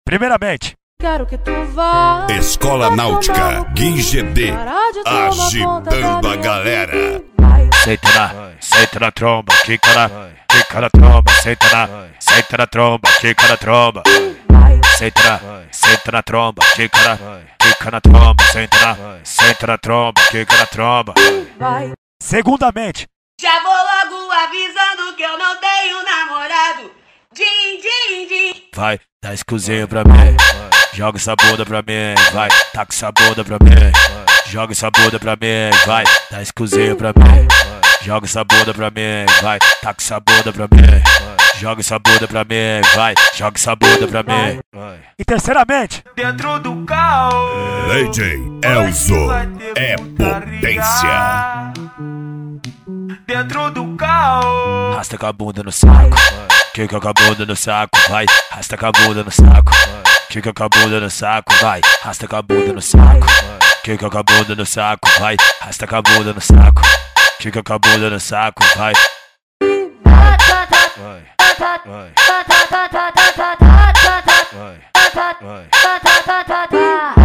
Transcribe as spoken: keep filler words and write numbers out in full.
Primeiramente, quero que tu vá. Escola Náutica Gui G D, agitando a galera. senta na, senta na tromba, quica na, quica na tromba, senta na, senta na tromba, quica na tromba. Senta na, senta na tromba, quica na, quica na tromba, senta na, senta na tromba, quica na tromba. Segundamente, já vou logo avisando que eu não tenho namorado. Din, din, din. Vai, dá esse cozinho pra mim. Joga essa bunda pra mim. Vai, taca essa bunda pra mim. Joga essa bunda pra mim. Vai, dá esse cozinho pra mim. Joga essa bunda pra mim. Vai, taca essa bunda pra mim. Joga essa bunda pra mim. Vai, joga essa bunda pra mim. E terceiramente, dentro do carro, D J Elzo é potência. Dentro do carro, arrasta com a bunda no saco. Quica com a bunda no saco. Vai, arrasta com a bunda no saco. Quica com a bunda no saco. Vai, arrasta com a bunda no saco. Quica com a bunda no saco. Vai, arrasta com a bunda no saco. Quica com a bunda no saco. Vai. Vai. Vai. Vai. Vai.